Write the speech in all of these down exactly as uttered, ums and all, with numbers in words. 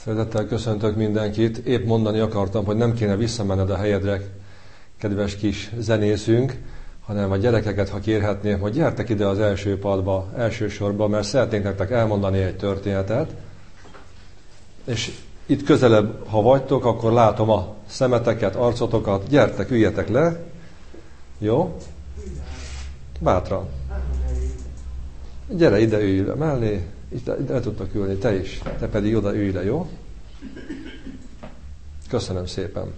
Szeretettel köszöntök mindenkit. Épp mondani akartam, hogy nem kéne visszamenned a helyedre, kedves kis zenészünk, hanem a gyerekeket, ha kérhetném, hogy gyertek ide az első padba, első sorba, mert szeretnénk nektek elmondani egy történetet. És itt közelebb, ha vagytok, akkor látom a szemeteket, arcotokat. Gyertek, üljetek le. Jó? Bátran. Gyere ide, ülj le mellé. Itt el tudtok ülni, te is. Te pedig oda ülj le, jó? Köszönöm szépen.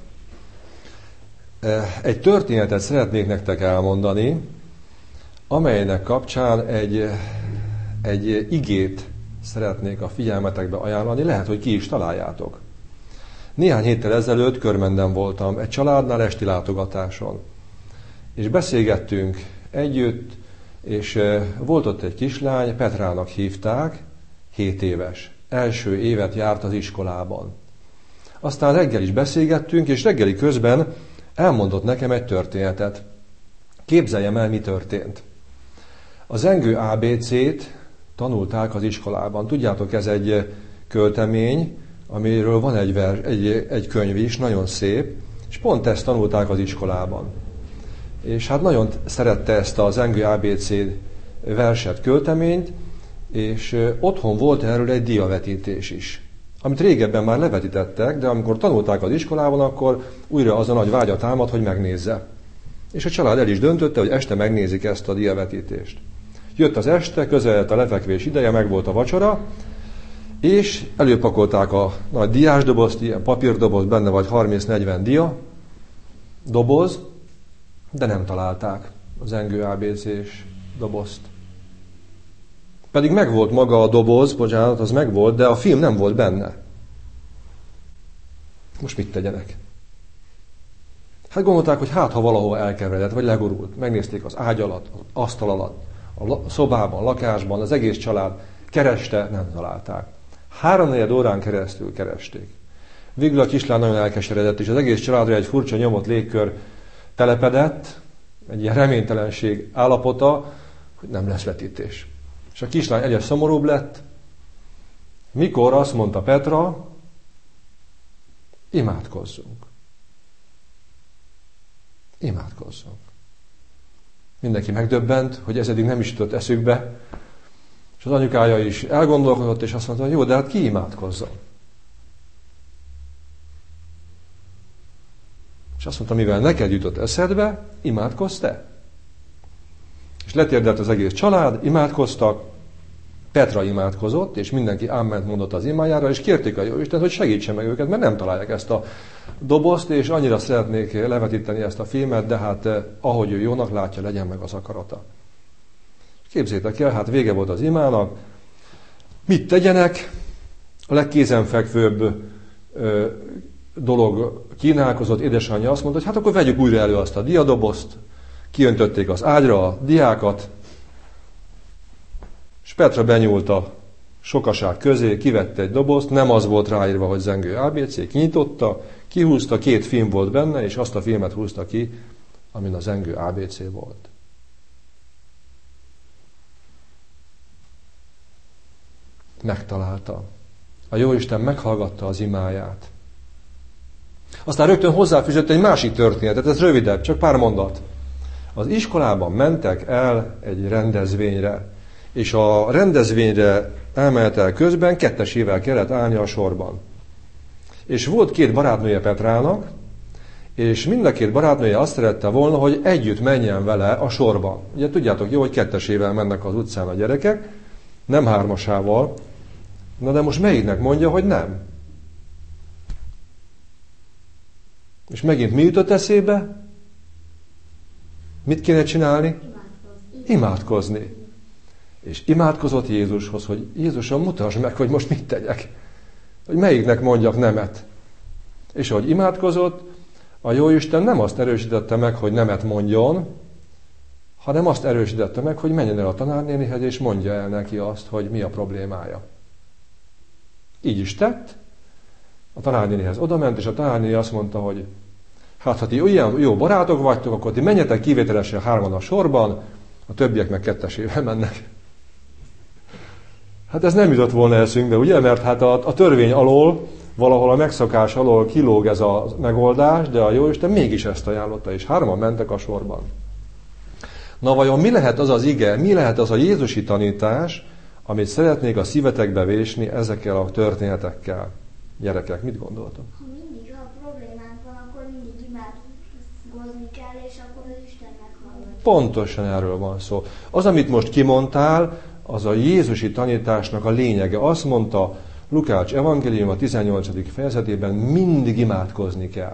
Egy történetet szeretnék nektek elmondani, amelynek kapcsán egy, egy igét szeretnék a figyelmetekbe ajánlani, lehet, hogy ki is találjátok. Néhány héttel ezelőtt Körmenden voltam egy családnál esti látogatáson, és beszélgettünk együtt, és volt ott egy kislány, Petrának hívták, hét éves. Első évet járt az iskolában. Aztán reggel is beszélgettünk, és reggeli közben elmondott nekem egy történetet. Képzeljem el, mi történt. A zengő á bé cét tanulták az iskolában. Tudjátok, ez egy költemény, amiről van egy, vers, egy, egy könyv is, nagyon szép, és pont ezt tanulták az iskolában. És hát nagyon szerette ezt a zengő á bé cé verset, költeményt, és otthon volt erről egy diavetítés is, amit régebben már levetítettek, de amikor tanulták az iskolában, akkor újra az a nagy vágya támad, hogy megnézze. És a család el is döntötte, hogy este megnézik ezt a diavetítést. Jött az este, közeledett a lefekvés ideje, meg volt a vacsora, és előpakolták a nagy diásdobozt, ilyen papírdoboz, benne vagy harminc-negyven dia doboz, de nem találták a zengő á bé cés dobozt. Pedig megvolt maga a doboz, bocsánat, az megvolt, de a film nem volt benne. Most mit tegyenek? Hát gondolták, hogy hát, ha valahol elkeveredett, vagy legurult. Megnézték az ágy alatt, az asztal alatt, a szobában, a lakásban, az egész család kereste, nem találták. Háromnegyed órán keresztül keresték. Végül a kislány nagyon elkeseredett, és az egész családra egy furcsa nyomott légkör telepedett, egy ilyen reménytelenség állapota, hogy nem lesz vetítés. És a kislány egyre szomorúbb lett, mikor azt mondta Petra, imádkozzunk. Imádkozzunk. Mindenki megdöbbent, hogy ez eddig nem is jutott eszükbe, és az anyukája is elgondolkodott, és azt mondta, hogy jó, de hát ki imádkozzon? És azt mondta, mivel neked jutott eszedbe, imádkozz te. És letérdelt az egész család, imádkoztak, Petra imádkozott, és mindenki áment mondott az imájára, és kérték a Jóistent, hogy segítsen meg őket, mert nem találják ezt a dobozt, és annyira szeretnék levetíteni ezt a filmet, de hát ahogy ő jónak látja, legyen meg az akarata. Képzétek el, hát vége volt az imának. Mit tegyenek? A legkézenfekvőbb ö, dolog kínálkozott, édesanyja azt mondta, hogy hát akkor vegyük újra elő azt a diadobozt, kiöntötték az ágyra a diákat, és Petra benyúlt a sokaság közé, kivette egy dobozt, nem az volt ráírva, hogy zengő á bé cé, kinyitotta, kihúzta, két film volt benne, és azt a filmet húzta ki, amin a zengő á bé cé volt. Megtalálta. A Jóisten meghallgatta az imáját. Aztán rögtön hozzáfűzött egy másik történetet, ez rövidebb, csak pár mondat. Az iskolában mentek el egy rendezvényre, és a rendezvényre elmenetel közben kettesével kellett állni a sorban. És volt két barátnője Petrának, és mind a két barátnője azt szerette volna, hogy együtt menjen vele a sorban. Ugye tudjátok jó, hogy kettesével mennek az utcán a gyerekek, nem hármasával. Na de most melyiknek mondja, hogy nem? És megint mi jutott eszébe? Mit kéne csinálni? Imádkozni. Imádkozni. És imádkozott Jézushoz, hogy Jézusom, mutasd meg, hogy most mit tegyek. Hogy melyiknek mondjak nemet. És ahogy imádkozott, a Jóisten nem azt erősítette meg, hogy nemet mondjon, hanem azt erősítette meg, hogy menjen el a tanárnénihez, és mondja el neki azt, hogy mi a problémája. Így is tett. A tanárnénihez odament, és a tanárnéni azt mondta, hogy hát ha ti olyan jó barátok vagytok, akkor ti menjetek kivételesen hárman a sorban, a többiek meg kettesével mennek. Hát ez nem jutott volna eszünkbe, ugye? Mert hát a, a törvény alól Valahol a megszokás alól kilóg ez a megoldás, de a Jóisten mégis ezt ajánlotta, és hárman mentek a sorban. Na vajon mi lehet az az ige, mi lehet az a jézusi tanítás, amit szeretnék a szívetekbe vésni ezekkel a történetekkel? Gyerekek, mit gondoltok? Ha mindig a problémánk van, akkor mindig imádkozni kell, és akkor az Isten meghallgatja. Pontosan erről van szó. Az, amit most kimondtál, az a jézusi tanításnak a lényege. Azt mondta Lukács evangélium a tizennyolcadik fejezetében, mindig imádkozni kell.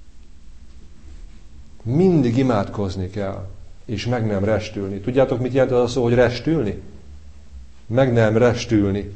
Mindig imádkozni kell, és meg nem restülni. Tudjátok, mit jelent az a szó, hogy restülni? Meg nem restülni.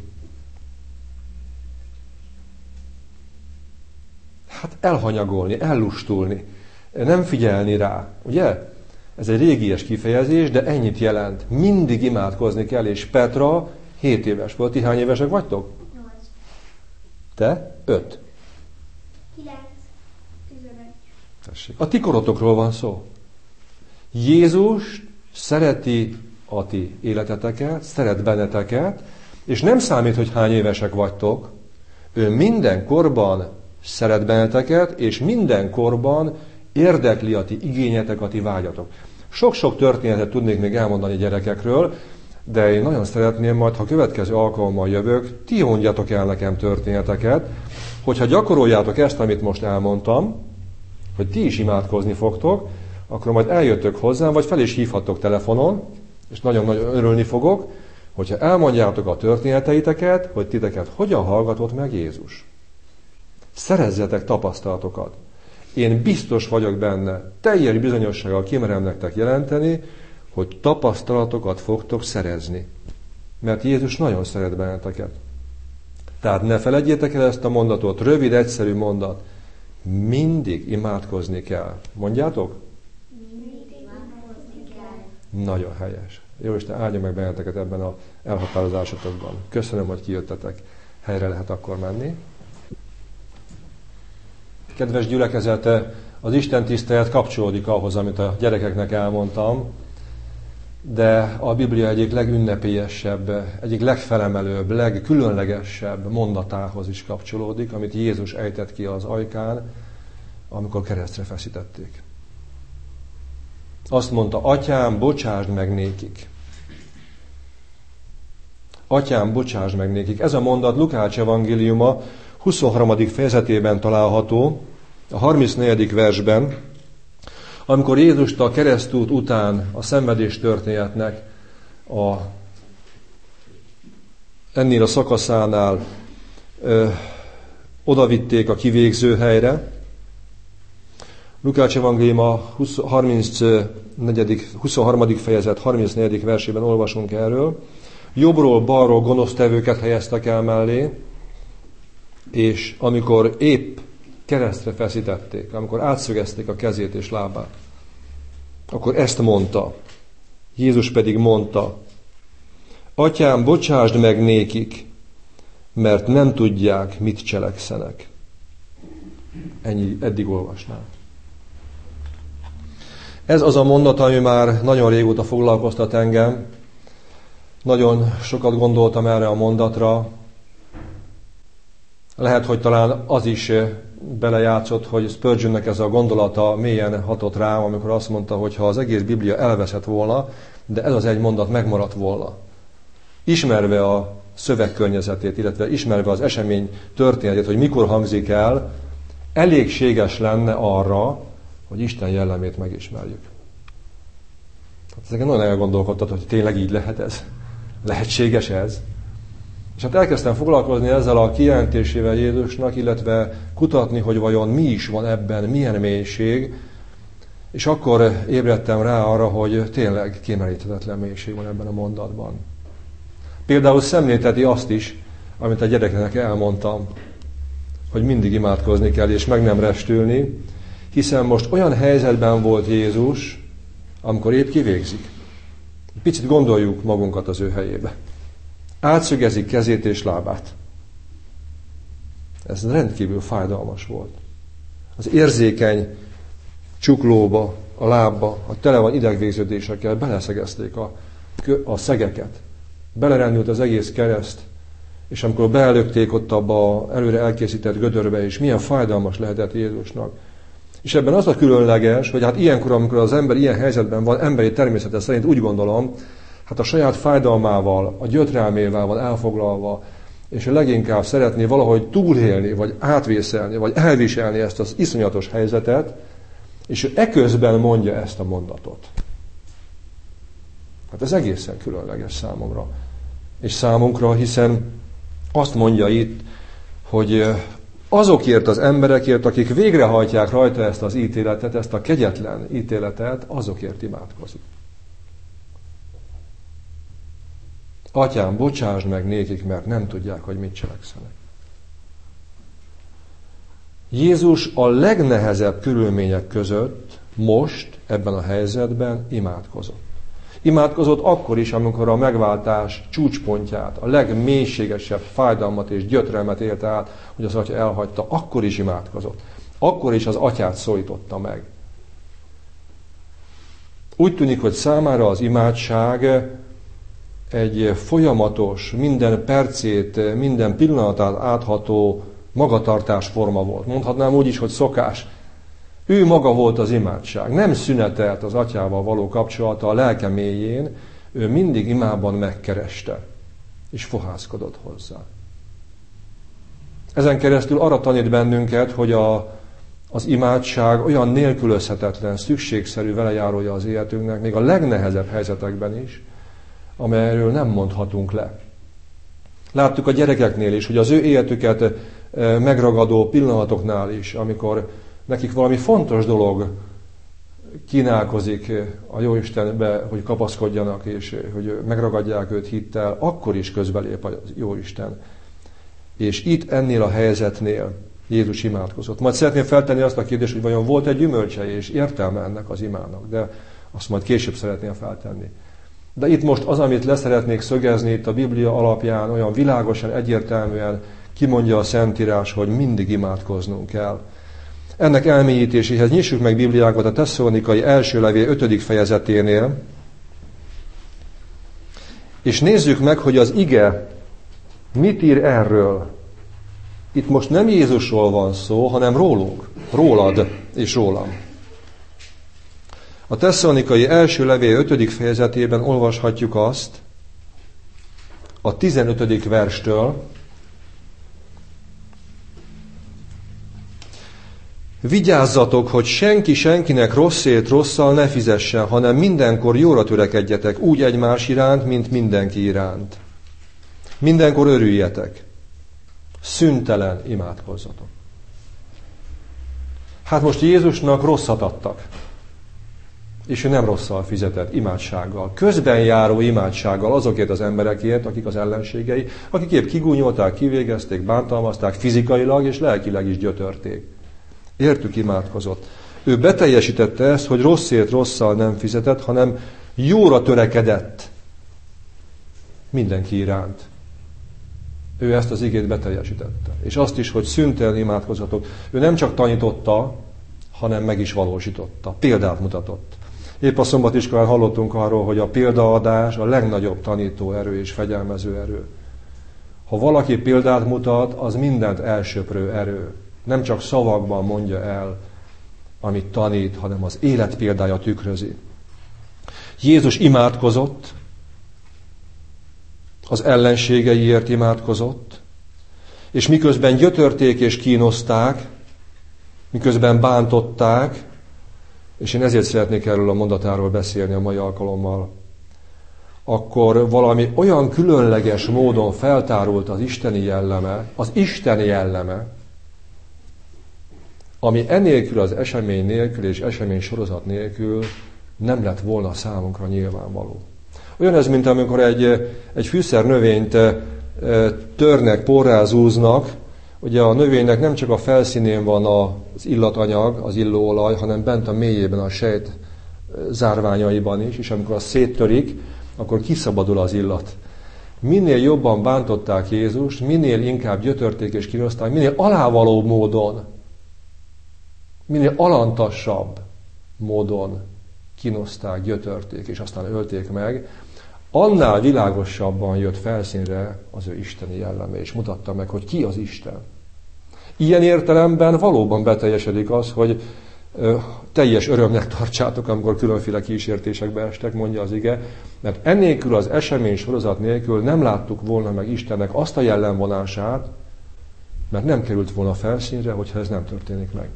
Hát elhanyagolni, ellustulni, nem figyelni rá, ugye? Ez egy régies kifejezés, de ennyit jelent. Mindig imádkozni kell, és Petra hét éves volt. Ti hány évesek vagytok? nyolc. Te? öt. kilenc. tizenegy. Tessék. A ti korotokról van szó. Jézus szereti a ti életeteket, szeret benneteket, és nem számít, hogy hány évesek vagytok. Ő minden korban szeret benneteket, és minden korban érdekli a ti igényetek, a ti vágyatok. Sok-sok történetet tudnék még elmondani gyerekekről, de én nagyon szeretném majd, ha következő alkalommal jövök, ti mondjatok el nekem történeteket, hogyha gyakoroljátok ezt, amit most elmondtam, hogy ti is imádkozni fogtok, akkor majd eljöttök hozzám, vagy fel is hívhattok telefonon, és nagyon-nagyon örülni fogok, hogyha elmondjátok a történeteiteket, hogy titeket hogyan hallgatott meg Jézus. Szerezzetek tapasztalatokat. Én biztos vagyok benne, teljes bizonyossággal kimerem nektek jelenteni, hogy tapasztalatokat fogtok szerezni. Mert Jézus nagyon szeret benneteket. Tehát ne feledjétek el ezt a mondatot, rövid, egyszerű mondat. Mindig imádkozni kell. Mondjátok? Mindig imádkozni kell. Nagyon helyes. Jó Isten áldja meg benneteket ebben az elhatározásotokban. Köszönöm, hogy kijöttetek. Helyre lehet akkor menni. Kedves gyülekezete, az Isten tisztelet kapcsolódik ahhoz, amit a gyerekeknek elmondtam, de a Biblia egyik legünnepélyesebb, egyik legfelemelőbb, legkülönlegesebb mondatához is kapcsolódik, amit Jézus ejtett ki az ajkán, amikor keresztre feszítették. Azt mondta, Atyám, bocsásd meg nékik. Atyám, bocsásd meg nékik. Ez a mondat Lukács evangéliuma huszonharmadik fejezetében található, a harmincnegyedik versben, amikor Jézust a keresztút után a szenvedés történetnek a, ennél a szakaszánál ö, odavitték a kivégző helyre. Lukács evangéliuma huszonharmadik fejezet harmincnegyedik versében olvasunk erről. Jobbról, balról gonosztevőket helyeztek el mellé, és amikor épp keresztre feszítették, amikor átszögezték a kezét és lábát, akkor ezt mondta. Jézus pedig mondta, Atyám, bocsásd meg nékik, mert nem tudják, mit cselekszenek. Ennyi, eddig olvasnám. Ez az a mondat, ami már nagyon régóta foglalkoztat engem. Nagyon sokat gondoltam erre a mondatra. Lehet, hogy talán az is belejátszott, hogy Spurgeonnek ez a gondolata mélyen hatott rám, amikor azt mondta, hogy ha az egész Biblia elveszett volna, de ez az egy mondat megmaradt volna. Ismerve a szövegkörnyezetét, illetve ismerve az esemény történetét, hogy mikor hangzik el, elégséges lenne arra, hogy Isten jellemét megismerjük. Hát ezeken nagyon elgondolkodtat, hogy tényleg így lehet ez. Lehetséges ez. És hát elkezdtem foglalkozni ezzel a kijelentésével Jézusnak, illetve kutatni, hogy vajon mi is van ebben, milyen mélység, és akkor ébredtem rá arra, hogy tényleg kimeríthetetlen mélység van ebben a mondatban. Például szemlélteti azt is, amit a gyereknek elmondtam, hogy mindig imádkozni kell, és meg nem restülni, hiszen most olyan helyzetben volt Jézus, amikor épp kivégzik. Picit gondoljuk magunkat az ő helyébe. Átszögezik kezét és lábát. Ez rendkívül fájdalmas volt. Az érzékeny csuklóba, a lábba, a tele van idegvégződésekkel beleszegezték a, a szegeket. Belerendült az egész kereszt, és amikor beelökték ott abba előre elkészített gödörbe, és milyen fájdalmas lehetett Jézusnak. És ebben az a különleges, hogy hát ilyenkor, amikor az ember ilyen helyzetben van, emberi természete szerint úgy gondolom, hát a saját fájdalmával, a gyötrelmével van elfoglalva, és leginkább szeretné valahogy túlélni, vagy átvészelni, vagy elviselni ezt az iszonyatos helyzetet, és ő eközben mondja ezt a mondatot. Hát ez egészen különleges számomra. És számunkra, hiszen azt mondja itt, hogy azokért az emberekért, akik végrehajtják rajta ezt az ítéletet, ezt a kegyetlen ítéletet, azokért imádkozik. Atyám, bocsásd meg nékik, mert nem tudják, hogy mit cselekszenek. Jézus a legnehezebb körülmények között most, ebben a helyzetben imádkozott. Imádkozott akkor is, amikor a megváltás csúcspontját, a legmélységesebb fájdalmat és gyötrelmet élte át, hogy az atya elhagyta, akkor is imádkozott. Akkor is az atyát szólította meg. Úgy tűnik, hogy számára az imádság egy folyamatos, minden percét, minden pillanatát átható magatartásforma volt. Mondhatnám úgy is, hogy szokás. Ő maga volt az imádság. Nem szünetelt az atyával való kapcsolata a lelke mélyén, ő mindig imában megkereste, és fohászkodott hozzá. Ezen keresztül arra tanít bennünket, hogy a, az imádság olyan nélkülözhetetlen, szükségszerű velejárója az életünknek, még a legnehezebb helyzetekben is, amelyről nem mondhatunk le. Láttuk a gyerekeknél is, hogy az ő életüket megragadó pillanatoknál is, amikor nekik valami fontos dolog kínálkozik a Jóistenbe, hogy kapaszkodjanak, és hogy megragadják őt hittel, akkor is közbelép a Jóisten. És itt ennél a helyzetnél Jézus imádkozott. Majd szeretném feltenni azt a kérdést, hogy vajon volt egy gyümölcse és értelme ennek az imának, de azt majd később szeretném feltenni. De itt most az, amit leszeretnék szögezni itt a Biblia alapján, olyan világosan, egyértelműen kimondja a Szentírás, hogy mindig imádkoznunk kell. Ennek elmélyítéséhez nyissuk meg Bibliákat a Tesszalonikai első levél ötödik fejezeténél, és nézzük meg, hogy az ige mit ír erről. Itt most nem Jézusról van szó, hanem rólunk, rólad és rólam. A Tesszalonikai első levél ötödik fejezetében olvashatjuk azt, a tizenötödik verstől, vigyázzatok, hogy senki senkinek rosszért rosszal ne fizessen, hanem mindenkor jóra törekedjetek, úgy egymás iránt, mint mindenki iránt. Mindenkor örüljetek. Szüntelen imádkozzatok. Hát most Jézusnak rosszat adtak. És ő nem rosszal fizetett, imádsággal. Közben járó imádsággal azokért az emberekért, akik az ellenségei, akik épp kigúnyolták, kivégezték, bántalmazták fizikailag és lelkileg is gyötörték. Értük imádkozott. Ő beteljesítette ezt, hogy rosszért rosszal nem fizetett, hanem jóra törekedett mindenki iránt. Ő ezt az igét beteljesítette. És azt is, hogy szüntelen imádkozzatok. Ő nem csak tanította, hanem meg is valósította. Példát mutatott. Épp a szombatiskolán hallottunk arról, hogy a példaadás a legnagyobb tanító erő és fegyelmező erő. Ha valaki példát mutat, az mindent elsöprő erő. Nem csak szavakban mondja el, amit tanít, hanem az élet példája tükrözi. Jézus imádkozott, az ellenségeiért imádkozott, és miközben gyötörték és kínozták, miközben bántották, és én ezért szeretnék erről a mondatáról beszélni a mai alkalommal, akkor valami olyan különleges módon feltárult az isteni jelleme, az isteni jelleme, ami enélkül az esemény nélkül és esemény sorozat nélkül nem lett volna számunkra nyilvánvaló. Olyan ez, mint amikor egy, egy fűszer növényt törnek, porrázúznak, ugye a növénynek nem csak a felszínén van az illatanyag, az illóolaj, hanem bent a mélyében, a sejt zárványaiban is, és amikor az széttörik, akkor kiszabadul az illat. Minél jobban bántották Jézust, minél inkább gyötörték és kínozták, minél alávaló módon, minél alantasabb módon kínozták, gyötörték, és aztán ölték meg, annál világosabban jött felszínre az ő isteni jelleme, és mutatta meg, hogy ki az Isten. Ilyen értelemben valóban beteljesedik az, hogy ö, teljes örömnek tartsátok, amikor különféle kísértésekbe estek, mondja az ige, mert ennélkül az esemény sorozat nélkül nem láttuk volna meg Istennek azt a jellemvonását, mert nem került volna felszínre, hogyha ez nem történik meg.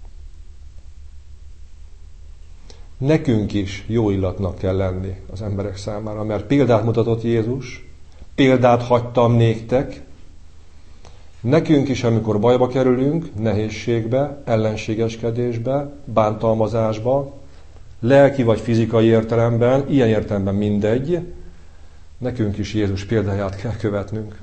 Nekünk is jó illatnak kell lenni az emberek számára, mert példát mutatott Jézus, példát hagytam néktek. Nekünk is, amikor bajba kerülünk, nehézségbe, ellenségeskedésbe, bántalmazásba, lelki vagy fizikai értelemben, ilyen értelemben mindegy, nekünk is Jézus példáját kell követnünk.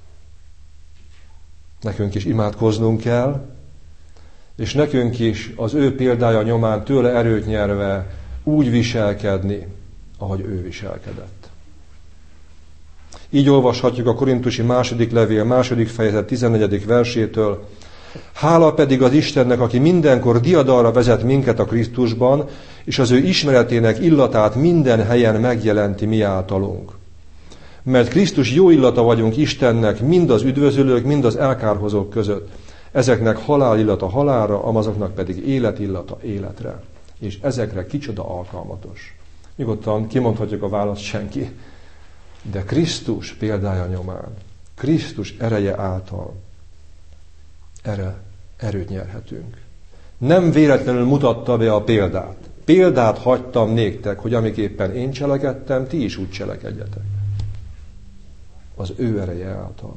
Nekünk is imádkoznunk kell, és nekünk is az ő példája nyomán tőle erőt nyerve úgy viselkedni, ahogy ő viselkedett. Így olvashatjuk a korintusi második levél második fejezet tizennegyedik versétől. Hála pedig az Istennek, aki mindenkor diadalra vezet minket a Krisztusban, és az ő ismeretének illatát minden helyen megjelenti mi általunk. Mert Krisztus jó illata vagyunk Istennek mind az üdvözölők, mind az elkárhozók között. Ezeknek halál illata halálra, amazoknak pedig élet illata életre. És ezekre kicsoda alkalmatos. Nyugodtan kimondhatjuk a választ, senki. De Krisztus példája nyomán, Krisztus ereje által erre erőt nyerhetünk. Nem véletlenül mutatta be a példát. Példát hagytam néktek, hogy amiképpen én cselekedtem, ti is úgy cselekedjetek. Az ő ereje által.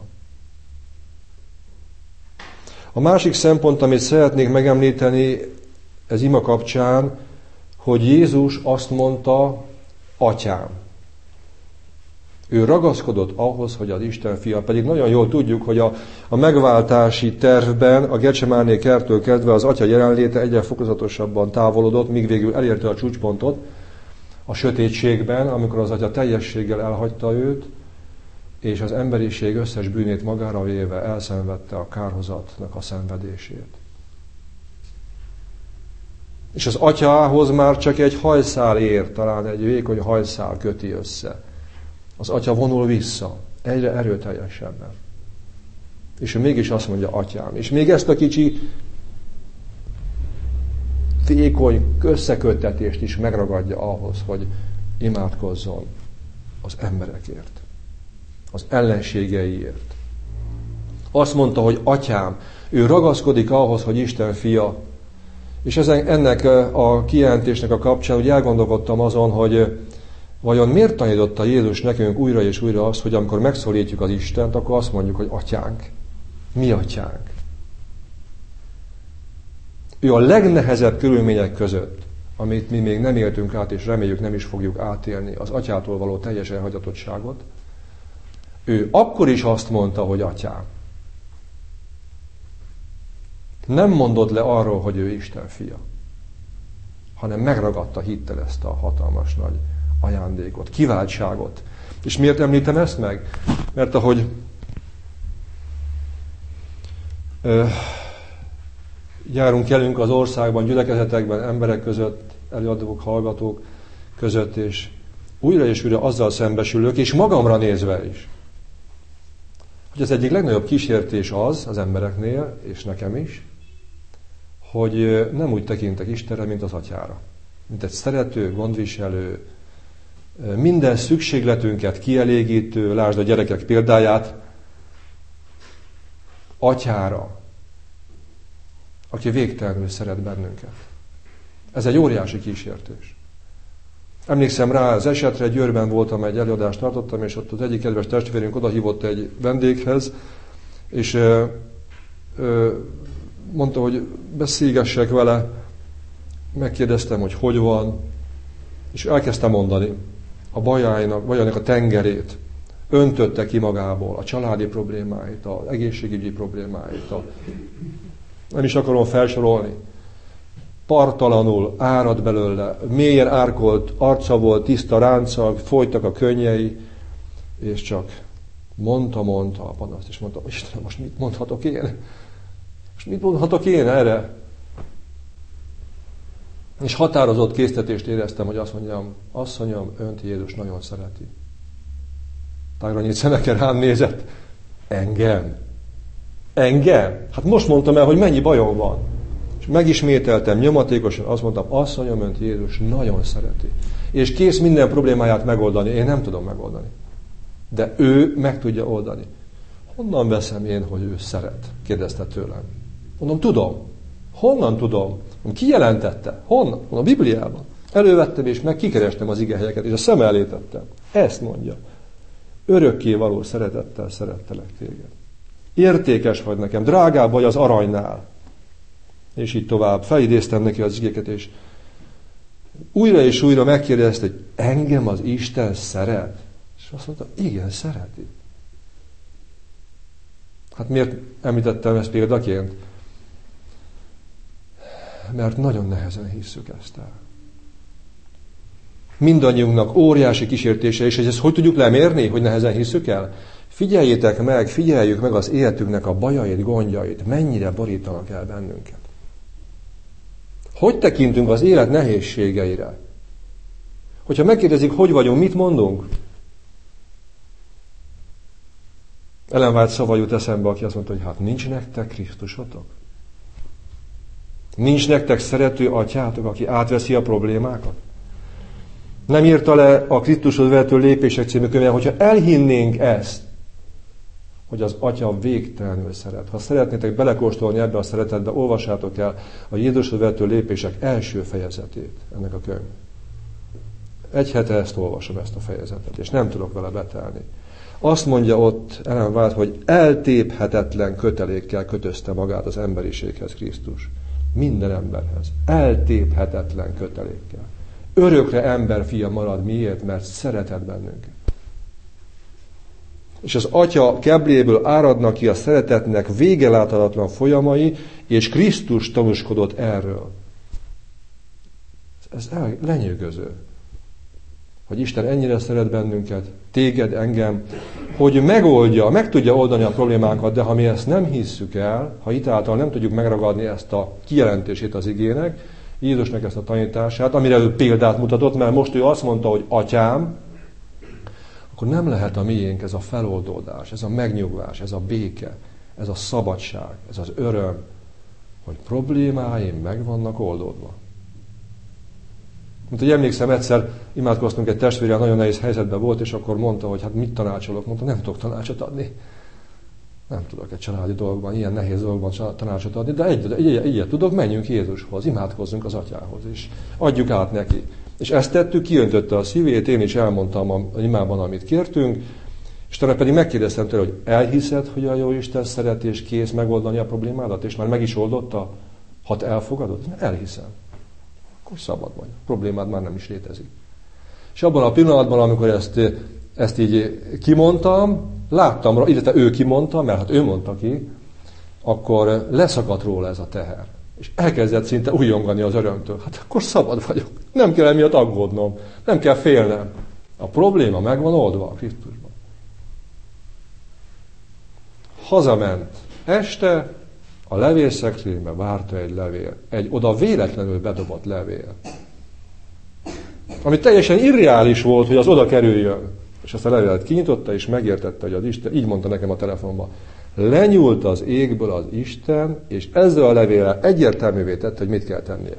A másik szempont, amit szeretnék megemlíteni ez ima kapcsán, hogy Jézus azt mondta, Atyám. Ő ragaszkodott ahhoz, hogy az Isten fia, pedig nagyon jól tudjuk, hogy a, a megváltási tervben, a Gecsemáné kerttől kezdve az Atya jelenléte egyre fokozatosabban távolodott, míg végül elérte a csúcspontot a sötétségben, amikor az Atya teljességgel elhagyta őt, és az emberiség összes bűnét magára véve elszenvedte a kárhozatnak a szenvedését. És az Atyához már csak egy hajszál ér, talán egy vékony hajszál köti össze. Az Atya vonul vissza, egyre erőteljesebben. És ő mégis azt mondja, Atyám. És még ezt a kicsi vékony összeköttetést is megragadja ahhoz, hogy imádkozzon az emberekért, az ellenségeiért. Azt mondta, hogy Atyám, ő ragaszkodik ahhoz, hogy Isten fia. És ezen, ennek a kijelentésnek a kapcsán úgy elgondolkodtam azon, hogy vajon miért tanította Jézus nekünk újra és újra azt, hogy amikor megszólítjuk az Istent, akkor azt mondjuk, hogy Atyánk. Mi Atyánk? Ő a legnehezebb körülmények között, amit mi még nem éltünk át, és reméljük nem is fogjuk átélni, az Atyától való teljes elhagyatottságot, ő akkor is azt mondta, hogy Atyám. Nem mondott le arról, hogy ő Isten fia, hanem megragadta hittel ezt a hatalmas nagy ajándékot, kiváltságot. És miért említem ezt meg? Mert ahogy ö, járunk elünk az országban, gyülekezetekben, emberek között, előadók, hallgatók között, és újra és újra azzal szembesülök, és magamra nézve is, hogy az egyik legnagyobb kísértés az az embereknél, és nekem is, hogy nem úgy tekintek Istenre, mint az Atyára. Mint egy szerető, gondviselő, minden szükségletünket kielégítő, lásd a gyerekek példáját, Atyára, aki végtelenül szeret bennünket. Ez egy óriási kísértés. Emlékszem rá az esetre, Győrben voltam, egy előadást tartottam, és ott az egyik kedves testvérünk odahívott egy vendéghez, és ö, ö, mondta, hogy beszélgessek vele, megkérdeztem, hogy hogy van, és elkezdtem mondani a bajának, bajának a tengerét. Öntötte ki magából a családi problémáit, az egészségügyi problémáit, a... nem is akarom felsorolni. Partalanul árad belőle, mélyen árkolt arca volt, tiszta ránccal, folytak a könnyei, és csak mondta, mondta a panaszt, és mondta, Istenem, most mit mondhatok én? Most mit mondhatok én erre? És határozott késztetést éreztem, hogy azt mondjam, asszonyom, önt Jézus nagyon szereti. Tágra nyílt szemekkel rám nézett. Engem? Engem? Hát most mondtam el, hogy mennyi bajom van. És megismételtem nyomatékosan, azt mondtam, asszonyom, önt Jézus nagyon szereti. És kész minden problémáját megoldani. Én nem tudom megoldani. De ő meg tudja oldani. Honnan veszem én, hogy ő szeret? Kérdezte tőlem. Mondom, tudom. Honnan tudom? Ki jelentette? Honnan? Mondom, a Bibliában. Elővettem és meg kikerestem az igehelyeket, és a szem elé tettem. Ezt mondja. Örökké való szeretettel szerettelek téged. Értékes vagy nekem, drágább vagy az aranynál. És így tovább. Felidéztem neki az igéket, és újra és újra megkérdezte, hogy engem az Isten szeret? És azt mondta, igen, szereti. Hát miért említettem ezt példaként? Mert nagyon nehezen hisszük ezt el. Mindannyiunknak óriási kísértése, és ezt hogy tudjuk lemérni, hogy nehezen hisszük el? Figyeljétek meg, figyeljük meg az életünknek a bajait, gondjait, mennyire borítanak el bennünket. Hogy tekintünk az élet nehézségeire? Hogyha megkérdezik, hogy vagyunk, mit mondunk? Ellen White szava jut eszembe, aki azt mondta, hogy hát nincs nektek Krisztusotok? Nincs nektek szerető atyátok, aki átveszi a problémákat? Nem írta le a Krisztushoz vezető lépések című könyvben, hogyha elhinnénk ezt, hogy az Atya végtelenül szeret. Ha szeretnétek belekóstolni ebbe a szeretetbe, olvassátok el a Jézushoz vezető lépések első fejezetét ennek a könyv. Egy hete ezt olvasom, ezt a fejezetet, és nem tudok vele betelni. Azt mondja ott Ellen White, hogy eltéphetetlen kötelékkel kötözte magát az emberiséghez Krisztus. Minden emberhez. Eltéphetetlen kötelékkel. Örökre emberfia marad. Miért? Mert szeretett bennünket. És az Atya kebléből áradnak ki a szeretetnek végeláthatatlan folyamai, és Krisztus tanúskodott erről. Ez lenyűgöző, hogy Isten ennyire szeret bennünket, téged, engem, hogy megoldja, meg tudja oldani a problémánkat, de ha mi ezt nem hisszük el, ha hitáltal nem tudjuk megragadni ezt a kijelentését az igének, Jézusnak ezt a tanítását, amire ő példát mutatott, mert most ő azt mondta, hogy Atyám, akkor nem lehet a miénk ez a feloldódás, ez a megnyugvás, ez a béke, ez a szabadság, ez az öröm, hogy problémáim meg vannak oldódva. Mint hogy emlékszem, egyszer imádkoztunk egy testvérrel, nagyon nehéz helyzetben volt, és akkor mondta, hogy hát mit tanácsolok? Mondta, nem tudok tanácsot adni. Nem tudok egy családi dolgban, ilyen nehéz dolgban tanácsot adni, de egy, egy, egy, egyet tudok, menjünk Jézushoz, imádkozzunk az Atyához, és adjuk át neki. És ezt tettük, kiöntötte a szívét, én is elmondtam a imában, amit kértünk, és talán pedig megkérdeztem tőle, hogy elhiszed, hogy a jó Isten szeret és kész megoldani a problémádat, és már meg is oldotta, ha te elfogadod? Elhiszem. Akkor szabad vagy. A problémád már nem is létezik. És abban a pillanatban, amikor ezt, ezt így kimondtam, láttam, illetve ő kimondta, mert hát ő mondta ki, akkor leszakadt róla ez a teher. És elkezdett szinte újjongani az örömtől. Hát akkor szabad vagyok. Nem kell emiatt aggódnom. Nem kell félnem. A probléma meg van oldva a Krisztusban. Hazament. Este a levélszekrénybe várta egy levél. Egy oda véletlenül bedobott levél. Ami teljesen irreális volt, hogy az oda kerüljön. És azt a levelet kinyitotta, és megértette, hogy az Isten, így mondta nekem a telefonban, lenyúlt az égből az Isten, és ezzel a levéllel egyértelművé tette, hogy mit kell tennie.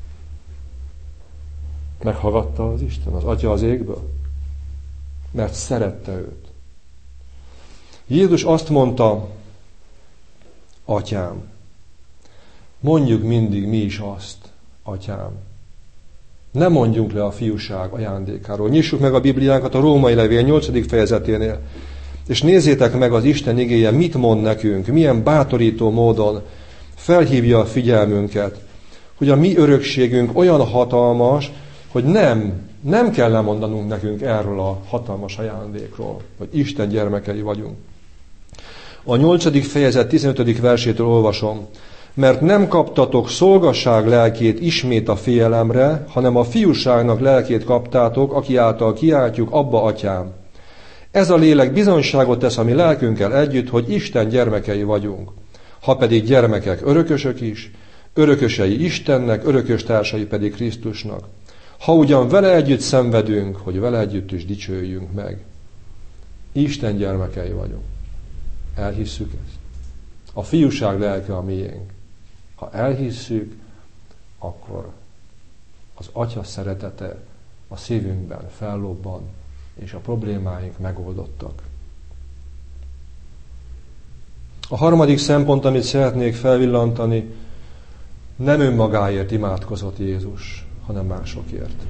Meghallgatta az Isten, az Atya az égből, mert szerette őt. Jézus azt mondta, Atyám, mondjuk mindig mi is azt, Atyám. Ne mondjunk le a fiúság ajándékáról. Nyissuk meg a Bibliánkat a Római levél nyolcadik fejezeténél, és nézzétek meg az Isten igéje, mit mond nekünk, milyen bátorító módon felhívja a figyelmünket, hogy a mi örökségünk olyan hatalmas, hogy nem, nem kell lemondanunk nekünk erről a hatalmas ajándékról, hogy Isten gyermekei vagyunk. A nyolcadik fejezet tizenötödik versétől olvasom. Mert nem kaptatok szolgasság lelkét ismét a félelemre, hanem a fiúságnak lelkét kaptátok, aki által kiáltjuk, Abba, Atyám. Ez a lélek bizonyságot tesz a mi lelkünkkel együtt, hogy Isten gyermekei vagyunk. Ha pedig gyermekek, örökösök is, örökösei Istennek, örökös társai pedig Krisztusnak. Ha ugyan vele együtt szenvedünk, hogy vele együtt is dicsőjünk meg. Isten gyermekei vagyunk. Elhisszük ezt. A fiúság lelke a miénk. Ha elhisszük, akkor az Atya szeretete a szívünkben fellobban, és a problémáink megoldottak. A harmadik szempont, amit szeretnék felvillantani, nem önmagáért imádkozott Jézus, hanem másokért.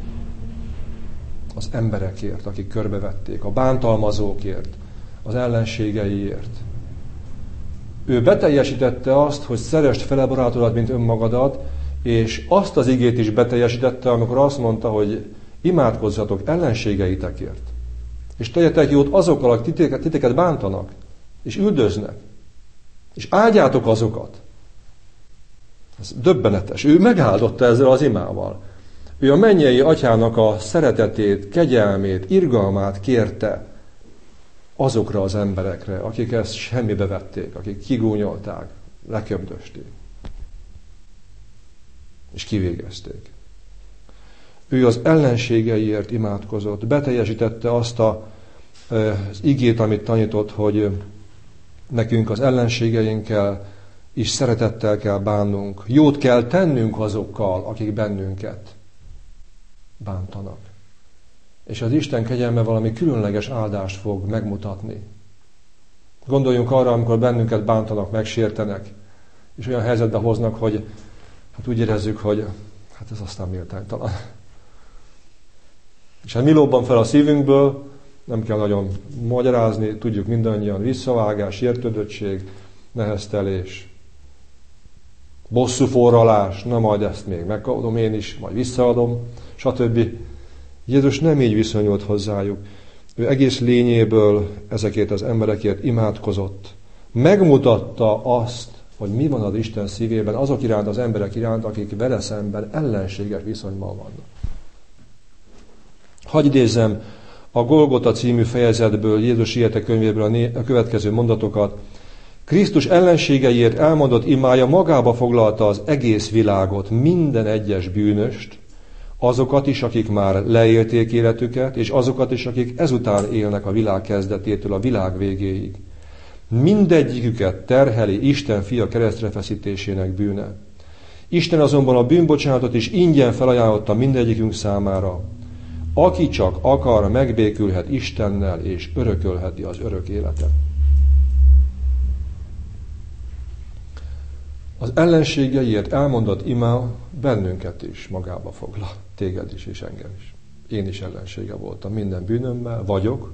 Az emberekért, akik körbevették, a bántalmazókért, az ellenségeiért. Ő beteljesítette azt, hogy szeresd fel barátodat, mint önmagadat, és azt az igét is beteljesítette, amikor azt mondta, hogy imádkozzatok ellenségeitekért. És tegyetek jót azokkal, akik titeket, titeket bántanak, és üldöznek. És áldjátok azokat. Ez döbbenetes. Ő megáldotta ezzel az imával. Ő a mennyei atyának a szeretetét, kegyelmét, irgalmát kérte azokra az emberekre, akik ezt semmibe vették, akik kigúnyolták, leköbdösték. És kivégezték. Ő az ellenségeiért imádkozott, beteljesítette azt a, az igét, amit tanított, hogy nekünk az ellenségeinkkel is szeretettel kell bánnunk. Jót kell tennünk azokkal, akik bennünket bántanak. És az Isten kegyelme valami különleges áldást fog megmutatni. Gondoljunk arra, amikor bennünket bántanak, megsértenek, és olyan helyzetbe hoznak, hogy hát úgy érezzük, hogy hát ez aztán méltánytalan. És hát mi lobban fel a szívünkből, nem kell nagyon magyarázni, tudjuk mindannyian, visszavágás, értődöttség, neheztelés, bosszúforralás, na majd ezt még megadom én is, majd visszaadom, stb. Jézus nem így viszonyult hozzájuk. Ő egész lényéből ezekért az emberekért imádkozott. Megmutatta azt, hogy mi van az Isten szívében azok iránt, az emberek iránt, akik vele szemben ellenséges viszonyban vannak. Hadd idézzem a Golgota című fejezetből, Jézus Élete könyvéből a következő mondatokat. Krisztus ellenségeiért elmondott imája magába foglalta az egész világot, minden egyes bűnöst, azokat is, akik már leélték életüket, és azokat is, akik ezután élnek a világ kezdetétől a világ végéig. Mindegyiküket terheli Isten fia keresztre feszítésének bűne. Isten azonban a bűnbocsánatot is ingyen felajánlotta mindegyikünk számára. Aki csak akar, megbékülhet Istennel, és örökölheti az örök életet. Az ellenségeiért elmondott ima bennünket is magába foglal. Téged is, és engem is. Én is ellensége voltam. Minden bűnömmel vagyok.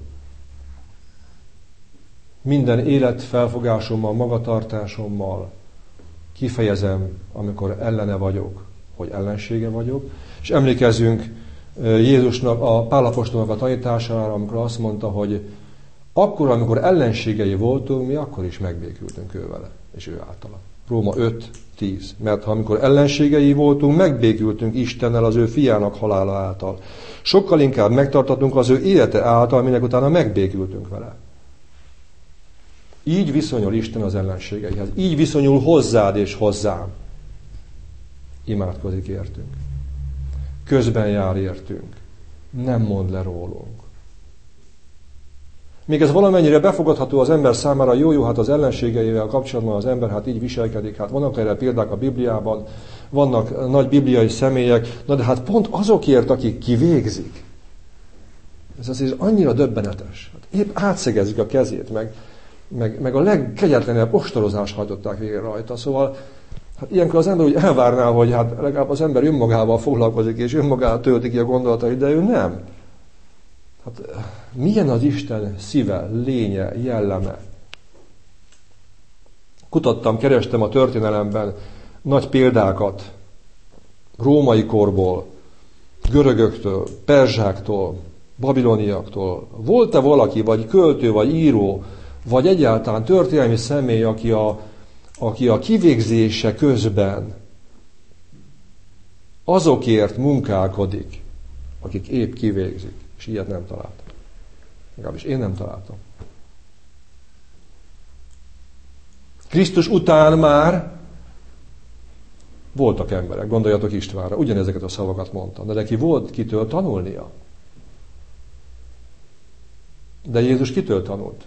Minden életfelfogásommal, magatartásommal kifejezem, amikor ellene vagyok, hogy ellensége vagyok. És emlékezzünk Jézusnak, a Pál apostolnak a tanítására, amikor azt mondta, hogy akkor, amikor ellenségei voltunk, mi akkor is megbékültünk ő vele, és ő általa. Róma öt tíz. Mert ha amikor ellenségei voltunk, megbékültünk Istennel az ő fiának halála által. Sokkal inkább megtartatunk az ő élete által, minek utána megbékültünk vele. Így viszonyul Isten az ellenségeihez. Így viszonyul hozzád és hozzám. Imádkozik értünk. Közben jár értünk. Nem mond le rólunk. Még ez valamennyire befogadható az ember számára, jó-jó, hát az ellenségeivel kapcsolatban az ember hát így viselkedik, hát vannak erre példák a Bibliában, vannak nagy bibliai személyek, na de hát pont azokért, akik kivégzik. Ez azért annyira döbbenetes. Hát épp átszegezik a kezét, meg, meg, meg a legkegyetlenebb ostorozást hajtották végre rajta. Szóval hát ilyenkor az ember úgy elvárná, hogy hát legalább az ember önmagával foglalkozik, és önmagával tölti ki a gondolatait, de ő nem. Hát milyen az Isten szíve, lénye, jelleme? Kutattam, kerestem a történelemben nagy példákat, római korból, görögöktől, perzsáktól, babiloniaktól. Volt-e valaki, vagy költő, vagy író, vagy egyáltalán történelmi személy, aki a, aki a kivégzése közben azokért munkálkodik, akik épp kivégzik? És ilyet nem találtam. Legalábbis én nem találtam. Krisztus után már voltak emberek, gondoljatok Istvánra, ugyanezeket a szavakat mondta, de neki volt kitől tanulnia. De Jézus kitől tanult?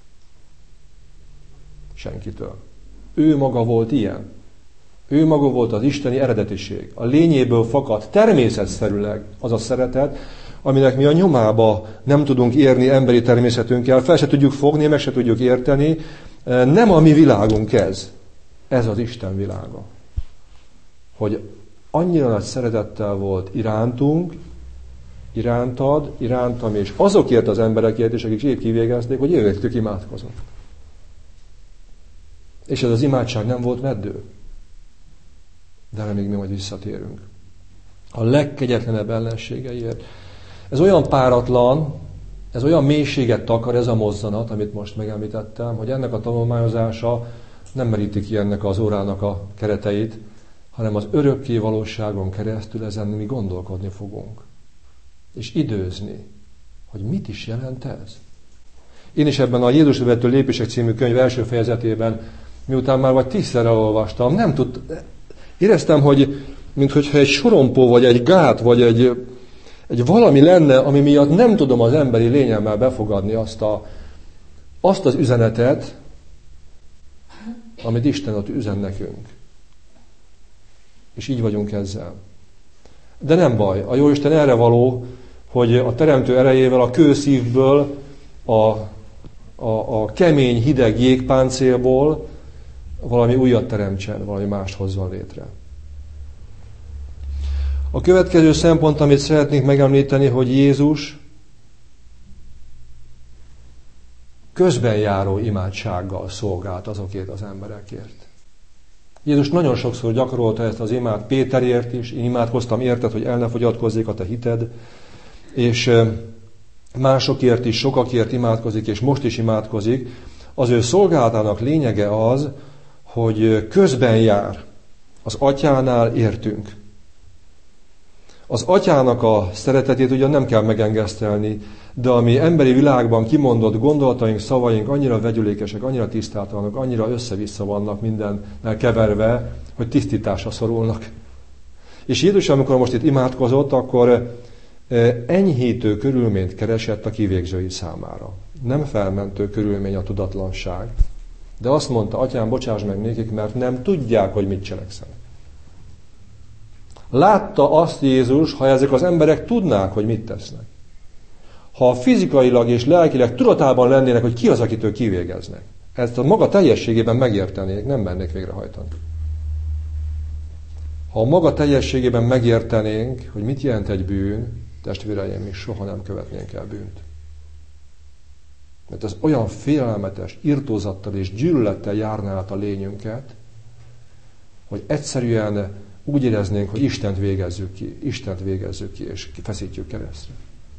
Senkitől. Ő maga volt ilyen. Ő maga volt az isteni eredetiség. A lényéből fakadt természetszerűleg az a szeretet, aminek mi a nyomába nem tudunk érni emberi természetünkkel, fel se tudjuk fogni, meg se tudjuk érteni. Nem a mi világunk ez. Ez az Isten világa. Hogy annyira nagy szeretettel volt irántunk, irántad, irántam, és azokért az emberekért is, akik épp kivégezték, hogy ők imádkozott. És ez az imádság nem volt meddő. De remélem, mi majd visszatérünk. A legkegyetlenebb ellenségeiért. Ez olyan páratlan, ez olyan mélységet takar, ez a mozzanat, amit most megemlítettem, hogy ennek a tanulmányozása nem meríti ki ennek az órának a kereteit, hanem az örökké valóságon keresztül ezen mi gondolkodni fogunk. És időzni, hogy mit is jelent ez. Én is ebben a Jézus vezető lépések című könyv első fejezetében, miután már vagy tízszer elolvastam, nem tud, éreztem, hogy minthogyha egy sorompó, vagy egy gát, vagy egy, egy valami lenne, ami miatt nem tudom az emberi lényemmel befogadni azt, a, azt az üzenetet, amit Isten ott üzen nekünk. És így vagyunk ezzel. De nem baj, a Jóisten erre való, hogy a teremtő erejével a kőszívből, a, a, a kemény, hideg jégpáncélból valami újat teremtsen, valami mást hozzon létre. A következő szempont, amit szeretnénk megemlíteni, hogy Jézus közbenjáró imádsággal szolgált azokért az emberekért. Jézus nagyon sokszor gyakorolta ezt az imát Péterért is, én imádkoztam érted, hogy el ne fogyatkozzék a te hited, és másokért is, sokakért imádkozik, és most is imádkozik. Az ő szolgálatának lényege az, hogy közben jár. Az atyánál értünk. Az atyának a szeretetét ugyan nem kell megengesztelni, de a mi emberi világban kimondott gondolataink, szavaink annyira vegyülékesek, annyira tisztátalanok, annyira össze-vissza vannak mindennel keverve, hogy tisztításra szorulnak. És Jézus, amikor most itt imádkozott, akkor enyhítő körülményt keresett a kivégzői számára. Nem felmentő körülmény a tudatlanság, de azt mondta, atyám, bocsáss meg nékik, mert nem tudják, hogy mit cselekszenek. Látta azt Jézus, ha ezek az emberek tudnák, hogy mit tesznek. Ha fizikailag és lelkileg tudatában lennének, hogy ki az, akitől kivégeznek. Ezt a maga teljességében megértenék, nem mennék végrehajtani. Ha a maga teljességében megértenénk, hogy mit jelent egy bűn, testvéreim, mi soha nem követnénk el bűnt. Mert ez olyan félelmetes, irtózattal és gyűlölettel járná át a lényünket, hogy egyszerűen úgy éreznénk, hogy Istent végezzük ki, Istent végezzük ki, és feszítjük keresztre.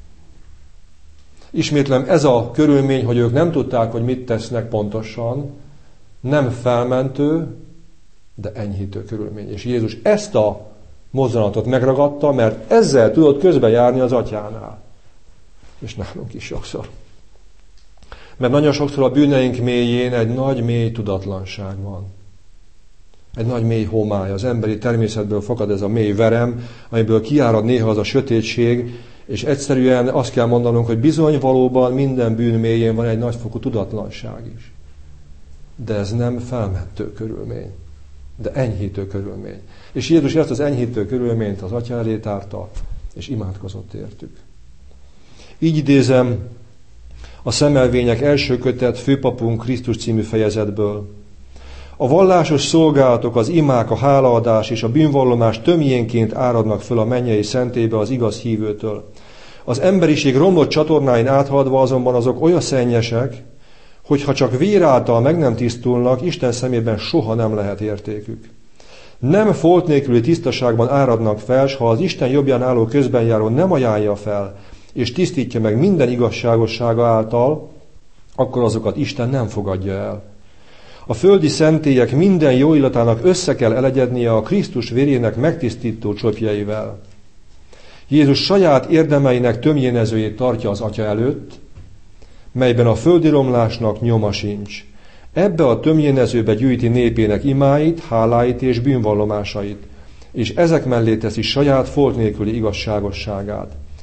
Ismétlem, ez a körülmény, hogy ők nem tudták, hogy mit tesznek pontosan, nem felmentő, de enyhítő körülmény. És Jézus ezt a mozzanatot megragadta, mert ezzel tudott közbejárni az atyánál. És nálunk is sokszor. Mert nagyon sokszor a bűneink mélyén egy nagy, mély tudatlanság van. Egy nagy, mély homály. Az emberi természetből fakad ez a mély verem, amiből kiárad néha az a sötétség, és egyszerűen azt kell mondanunk, hogy bizony valóban minden bűn mélyén van egy nagyfokú tudatlanság is. De ez nem felmentő körülmény, de enyhítő körülmény. És Jézus ezt az enyhítő körülményt az Atya elé tárta, és imádkozott értük. Így idézem a Szemelvények első kötet Főpapunk Krisztus című fejezetből. A vallásos szolgálatok, az imák, a hálaadás és a bűnvallomás tömjénként áradnak föl a mennyei szentélybe az igaz hívőtől. Az emberiség romlott csatornáin áthaladva azonban azok olyan szennyesek, hogy ha csak vér által meg nem tisztulnak, Isten szemében soha nem lehet értékük. Nem folt nélküli tisztaságban áradnak fel, s ha az Isten jobbján álló közbenjáró nem ajánlja fel, és tisztítja meg minden igazságossága által, akkor azokat Isten nem fogadja el. A földi szentélyek minden jó illatának össze kell elegyednie a Krisztus vérének megtisztító csöpjeivel. Jézus saját érdemeinek tömjénezőjét tartja az Atya előtt, melyben a földi romlásnak nyoma sincs. Ebbe a tömjénezőbe gyűjti népének imáit, háláit és bűnvallomásait, és ezek mellé teszi saját folt nélküli igazságosságát.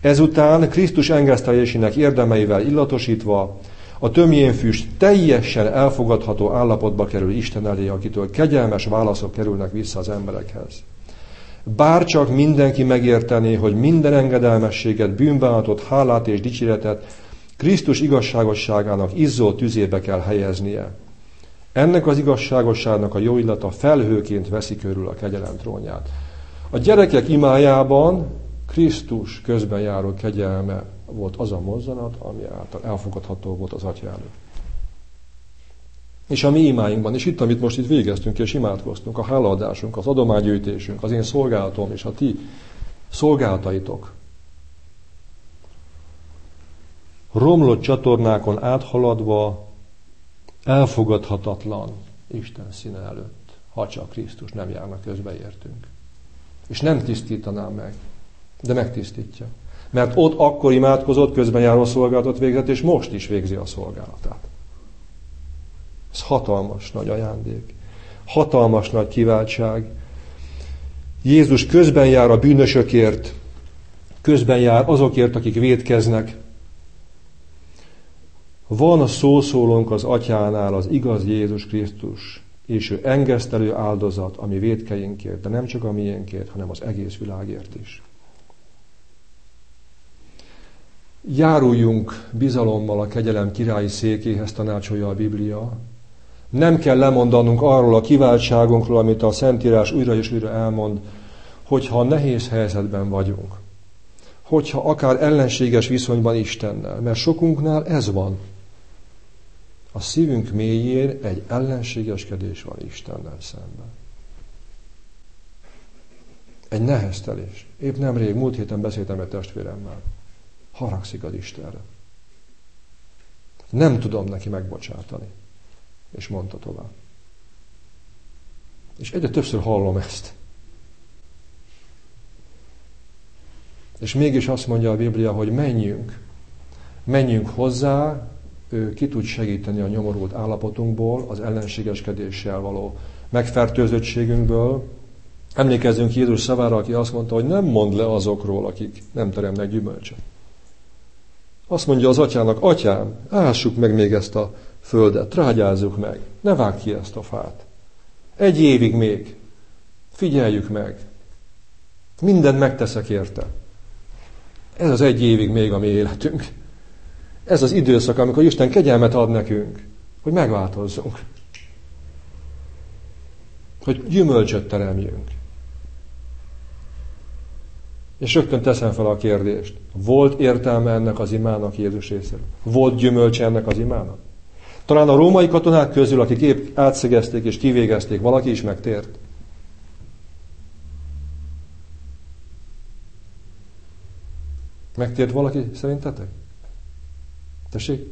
Ezután Krisztus engesztelésének érdemeivel illatosítva, a tömjén füst teljesen elfogadható állapotba kerül Isten elé, akitől kegyelmes válaszok kerülnek vissza az emberekhez. Bárcsak mindenki megértené, hogy minden engedelmességet, bűnbánatot, hálát és dicséretet Krisztus igazságosságának izzó tüzébe kell helyeznie. Ennek az igazságosságnak a jó illata felhőként veszi körül a kegyelem trónját. A gyerekek imájában Krisztus közben járó kegyelme volt az a mozzanat, ami által elfogadható volt az Atya előtt. És a mi imáinkban, és itt, amit most itt végeztünk és imádkoztunk, a hálaadásunk, az adománygyűjtésünk, az én szolgálatom és a ti szolgálataitok, romlott csatornákon áthaladva elfogadhatatlan Isten színe előtt, ha csak Krisztus nem járna közbeértünk. És nem tisztítaná meg, de megtisztítja. Mert ott akkor imádkozott, közben járó szolgálatot végzett, és most is végzi a szolgálatát. Ez hatalmas nagy ajándék. Hatalmas nagy kiváltság. Jézus közben jár a bűnösökért, közben jár azokért, akik vétkeznek. Van szószólónk az Atyánál, az igaz Jézus Krisztus, és ő engesztelő áldozat a mi vétkeinkért, de nem csak a miénkért, hanem az egész világért is. Járuljunk bizalommal a kegyelem királyi székéhez, tanácsolja a Biblia. Nem kell lemondanunk arról a kiváltságunkról, amit a Szentírás újra és újra elmond, hogyha nehéz helyzetben vagyunk. Hogyha akár ellenséges viszonyban Istennel, mert sokunknál ez van. A szívünk mélyén egy ellenségeskedés van Istennel szemben. Egy neheztelés. Épp nemrég, múlt héten beszéltem egy testvéremmel. Haragszik az Istenre. Nem tudom neki megbocsátani. És mondta tovább. És egyre többször hallom ezt. És mégis azt mondja a Biblia, hogy menjünk. Menjünk hozzá, ő ki tud segíteni a nyomorult állapotunkból, az ellenségeskedéssel való megfertőzöttségünkből. Emlékezzünk Jézus szavára, aki azt mondta, hogy nem mondd le azokról, akik nem teremnek gyümölcsöt. Azt mondja az Atyának, Atyám, ássuk meg még ezt a földet, trágyázzuk meg, ne vágj ki ezt a fát. Egy évig még, figyeljük meg, mindent megteszek érte. Ez az egy évig még a mi életünk. Ez az időszak, amikor Isten kegyelmet ad nekünk, hogy megváltozzunk. Hogy gyümölcsöt teremjünk. És rögtön teszem fel a kérdést. Volt értelme ennek az imának Jézus részéről? Volt gyümölcse ennek az imának? Talán a római katonák közül, akik épp átszegezték és kivégezték, valaki is megtért. Megtért valaki szerintetek? Tessék?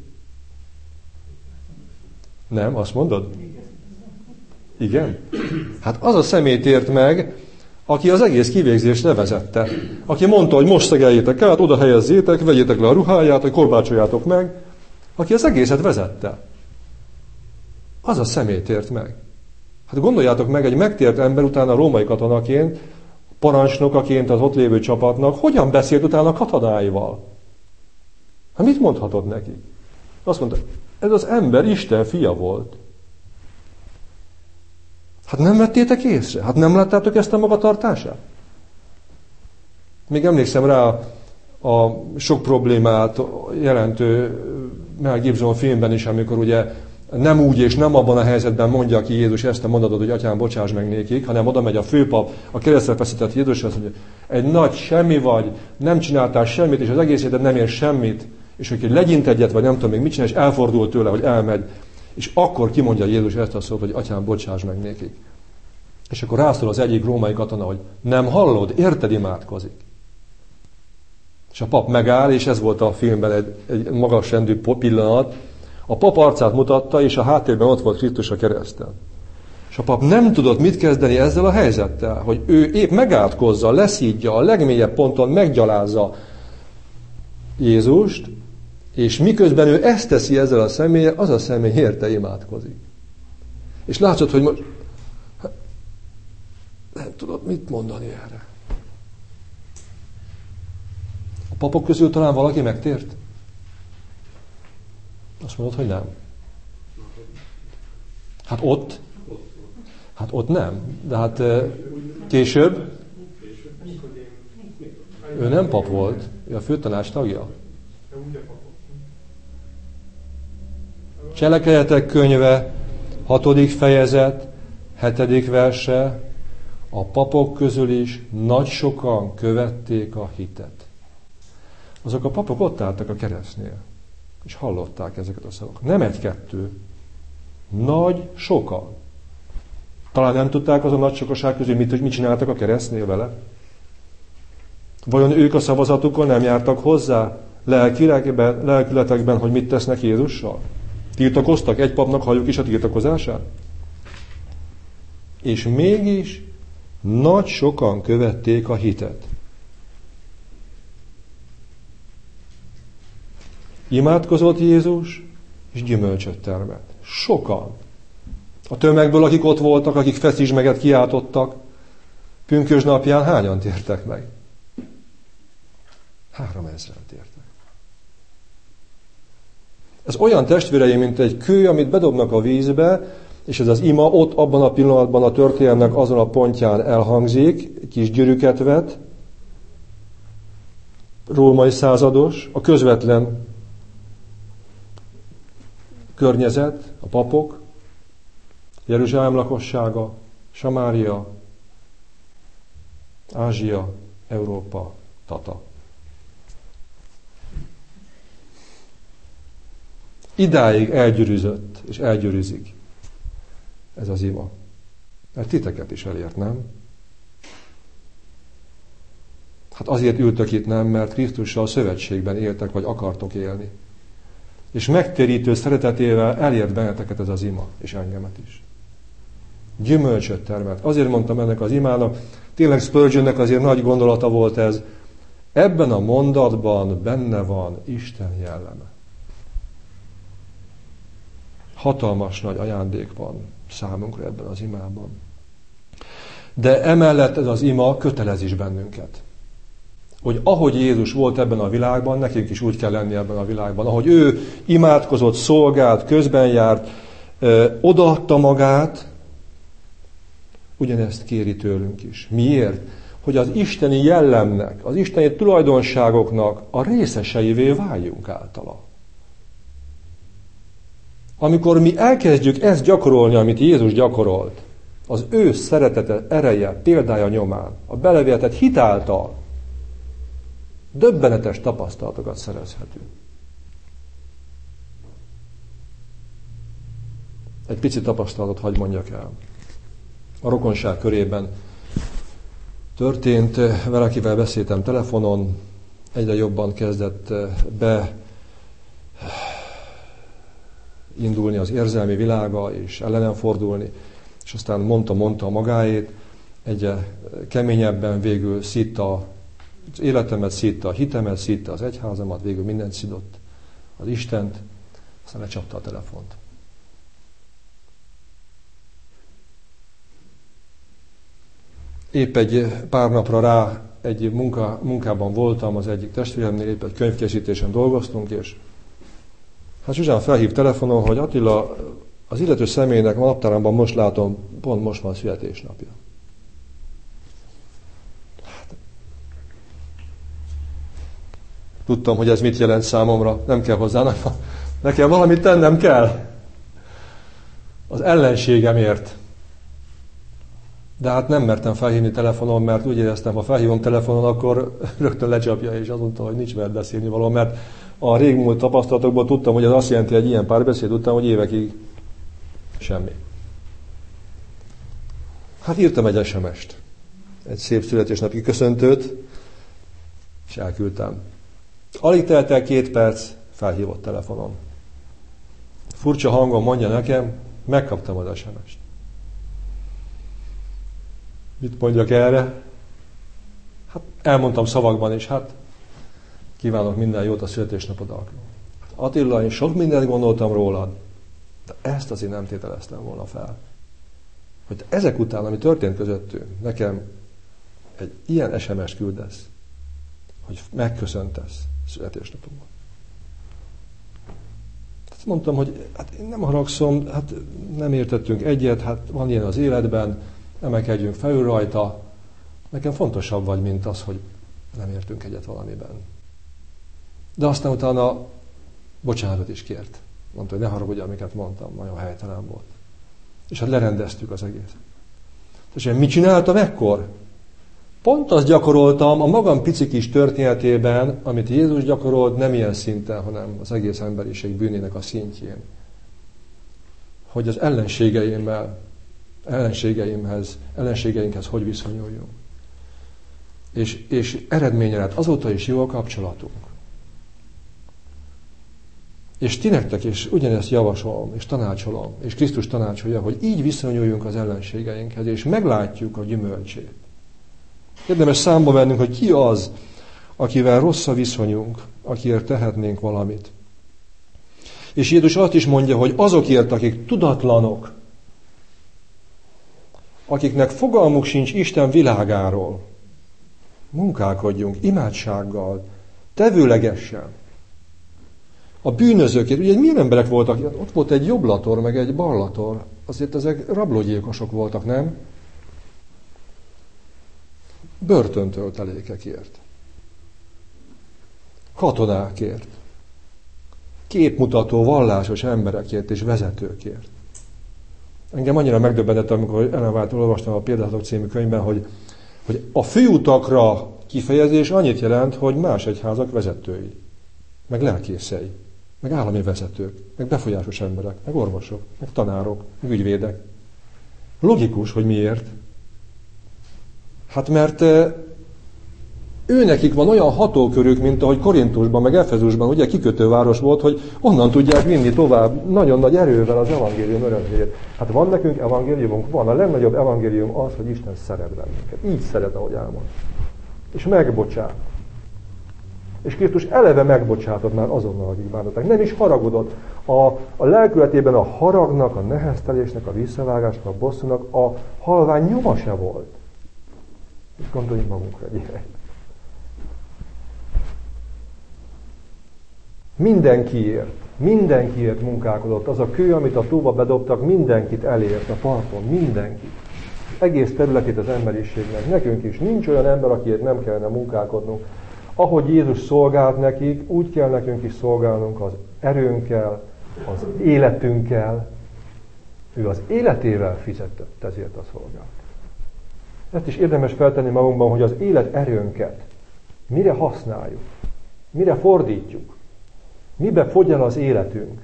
Nem, azt mondod? Igen? Hát az a személy tért meg, aki az egész kivégzést levezette. Aki mondta, hogy most szegeljétek át, oda helyezzétek, vegyétek le a ruháját, hogy korbácsoljátok meg. Aki az egészet vezette. Az a személy tért meg. Hát gondoljátok meg, egy megtért ember utána római katonaként, parancsnokaként az ott lévő csapatnak, hogyan beszélt utána a katonáival? Hát mit mondhatod neki? Azt mondta, ez az ember Isten fia volt. Hát nem vettétek észre? Hát nem láttátok ezt a magatartását? Még emlékszem rá a sok problémát jelentő Mel Gibson filmben is, amikor ugye nem úgy és nem abban a helyzetben mondja ki Jézus ezt a mondatot, hogy Atyám, bocsáss meg nékik, hanem oda megy a főpap, a keresztre feszített Jézus, azt mondja, egy nagy semmi vagy, nem csináltál semmit, és az egész életed nem ér semmit, és hogy legyint egyet, vagy nem tudom még mit csinál, és elfordul tőle, hogy elmegy. És akkor kimondja Jézus ezt a szót, hogy Atyám, bocsáss meg nékik. És akkor rászól az egyik római katona, hogy nem hallod, érted, imádkozik. És a pap megáll, és ez volt a filmben egy, egy magas rendű pillanat. A pap arcát mutatta, és a háttérben ott volt Krisztus a kereszten. És a pap nem tudott mit kezdeni ezzel a helyzettel, hogy ő épp megátkozza, leszídja, a legmélyebb ponton meggyalázza Jézust, és miközben ő ezt teszi ezzel a személlyel, az a személy érte imádkozik. És látszott, hogy most nem tudod mit mondani erre. A papok közül talán valaki megtért? Azt mondod, hogy nem. Hát ott? Hát ott nem. De hát később? Ő nem pap volt. Ő a főtanács tagja. Cselekedetek könyve, hatodik fejezet, hetedik verse. A papok közül is nagy sokan követték a hitet. Azok a papok ott álltak a keresztnél, és hallották ezeket a szavakat. Nem egy-kettő, nagy sokan. Talán nem tudták az a nagy sokaság közül, mit, mit csináltak a keresztnél vele? Vajon ők a szavazatukon nem jártak hozzá lelkilegben, lelkületekben, hogy mit tesznek Jézussal? Tiltakoztak? Egy papnak halljuk is a tiltakozását? És mégis nagy sokan követték a hitet. Imádkozott Jézus, és gyümölcsöt termelt. Sokan. A tömegből, akik ott voltak, akik feszizsmeget kiáltottak, pünkösd napján hányan tértek meg? Három ezren tértek. Ez olyan, testvéreim, mint egy kő, amit bedobnak a vízbe, és ez az ima ott abban a pillanatban a történelmnek azon a pontján elhangzik, kis gyűrűket vet, római százados, a közvetlen környezet, a papok, Jeruzsálem lakossága, Samária, Ázsia, Európa, Tata. Idáig elgyűrűzött, és elgyűrűzik ez az ima. Mert titeket is elért, nem? Hát azért ültök itt, nem, mert Krisztussal szövetségben éltek, vagy akartok élni. És megtérítő szeretetével elért benneteket ez az ima, és engemet is. Gyümölcsöt termelt. Azért mondtam ennek az imának, tényleg Spurgeonnek azért nagy gondolata volt ez. Ebben a mondatban benne van Isten jelleme. Hatalmas nagy ajándék van számunkra ebben az imában. De emellett ez az ima kötelez is bennünket. Hogy ahogy Jézus volt ebben a világban, nekünk is úgy kell lenni ebben a világban. Ahogy ő imádkozott, szolgált, közben járt, ö, odaadta magát, ugyanezt kéri tőlünk is. Miért? Hogy az isteni jellemnek, az isteni tulajdonságoknak a részeseivé váljunk általa. Amikor mi elkezdjük ezt gyakorolni, amit Jézus gyakorolt, az ő szeretete, ereje, példája nyomán, a belevétett hit által döbbenetes tapasztalatokat szerezhetünk. Egy pici tapasztalatot hadd mondjak el. A rokonság körében történt, valakivel beszéltem telefonon, egyre jobban kezdett be indulni az érzelmi világa, és ellenem fordulni, és aztán mondta, mondta a magáét, egyre keményebben végül szitta az életemet, szitta a hitemet, szitta az egyházamat, végül mindent szidott, az Istent, aztán lecsapta a telefont. Épp egy pár napra rá egy munka, munkában voltam az egyik testvéremnél, épp egy könyvkészítésen dolgoztunk, és hát Zsuzsán felhív telefonon, hogy Attila, az illető személynek a naptárában most látom, pont most van születésnapja. Hát, tudtam, hogy ez mit jelent számomra, nem kell hozzá, nekem valamit tennem kell. Az ellenségemért. De hát nem mertem felhívni telefonon, mert úgy éreztem, ha felhívom telefonon, akkor rögtön lecsapja, és azt mondta, hogy nincs mert beszélni való, mert a régmúlt tapasztalatokból tudtam, hogy ez azt jelenti, egy ilyen párbeszéd után, hogy évekig semmi. Hát írtam egy es em est, egy szép születésnapi köszöntőt, és elküldtem. Alig telt el két perc, felhívott telefonon. Furcsa hangon mondja nekem, megkaptam az es em est. Mit mondjak erre? Hát elmondtam szavakban is, hát kívánok minden jót a születésnapodra. Attila, én sok mindent gondoltam rólad, de ezt azért nem tételeztem volna fel. Hogy ezek után, ami történt közöttünk, nekem egy ilyen es em est küldesz, hogy megköszöntesz születésnapomban. Hát mondtam, hogy hát én nem haragszom, hát nem értettünk egyet, hát van ilyen az életben, emelkedjünk felül rajta. Nekem fontosabb vagy, mint az, hogy nem értünk egyet valamiben. De aztán utána bocsánatot is kért. Mondta, hogy ne haragudj, amiket mondtam, nagyon helytelen volt. És hát lerendeztük az egészet. És én mit csináltam ekkor? Pont azt gyakoroltam a magam pici kis történetében, amit Jézus gyakorolt, nem ilyen szinten, hanem az egész emberiség bűnének a szintjén. Hogy az ellenségeimmel, ellenségeimhez, ellenségeinkhez hogy viszonyuljunk. És, és eredménye lett, azóta is jó a kapcsolatunk. És ti nektek is ugyanezt javasolom, és tanácsolom, és Krisztus tanácsolja, hogy így viszonyuljunk az ellenségeinkhez, és meglátjuk a gyümölcsét. Érdemes számba vennünk, hogy ki az, akivel rossz a viszonyunk, akiért tehetnénk valamit. És Jézus azt is mondja, hogy azokért, akik tudatlanok, akiknek fogalmuk sincs Isten világáról, munkálkodjunk imádsággal, tevőlegesen. A bűnözőkért, ugye milyen emberek voltak? Ott volt egy jobblator, meg egy ballator. Azért ezek rablógyilkosok voltak, nem? Börtöntöltelékekért. Katonákért. Képmutató, vallásos emberekért és vezetőkért. Engem annyira megdöbbentett, amikor Ellen White-tól olvastam a Példázatok című könyvben, hogy, hogy a főutakra kifejezés annyit jelent, hogy más egyházak vezetői, meg lelkészei, meg állami vezetők, meg befolyásos emberek, meg orvosok, meg tanárok, meg ügyvédek. Logikus, hogy miért. Hát mert őnekik van olyan hatókörük, mint ahogy Korintusban, meg Efezusban, ugye kikötőváros volt, hogy onnan tudják vinni tovább nagyon nagy erővel az evangélium örömhírét. Hát van nekünk evangéliumunk? Van. A legnagyobb evangélium az, hogy Isten szeret bennünket. Így szeret, ahogy elmond. És megbocsát. És Krisztus eleve megbocsátott már azonnal, akik bántatták. Nem is haragudott. A, a lelkületében a haragnak, a neheztelésnek, a visszavágásnak, a bosszúnak a halvány nyoma se volt. És gondoljunk magunkra egy ilyen. Mindenkiért, mindenkiért munkálkodott. Az a kő, amit a tóba bedobtak, mindenkit elért a parton, mindenkit. Egész területét az emberiségnek. Nekünk is nincs olyan ember, akiért nem kellene munkálkodnunk. Ahogy Jézus szolgált nekik, úgy kell nekünk is szolgálnunk az erőnkkel, az életünkkel. Ő az életével fizetett ezért a szolgálat. Ezt is érdemes feltenni magunkban, hogy az élet erőnket mire használjuk, mire fordítjuk, mibe fogy el az életünk.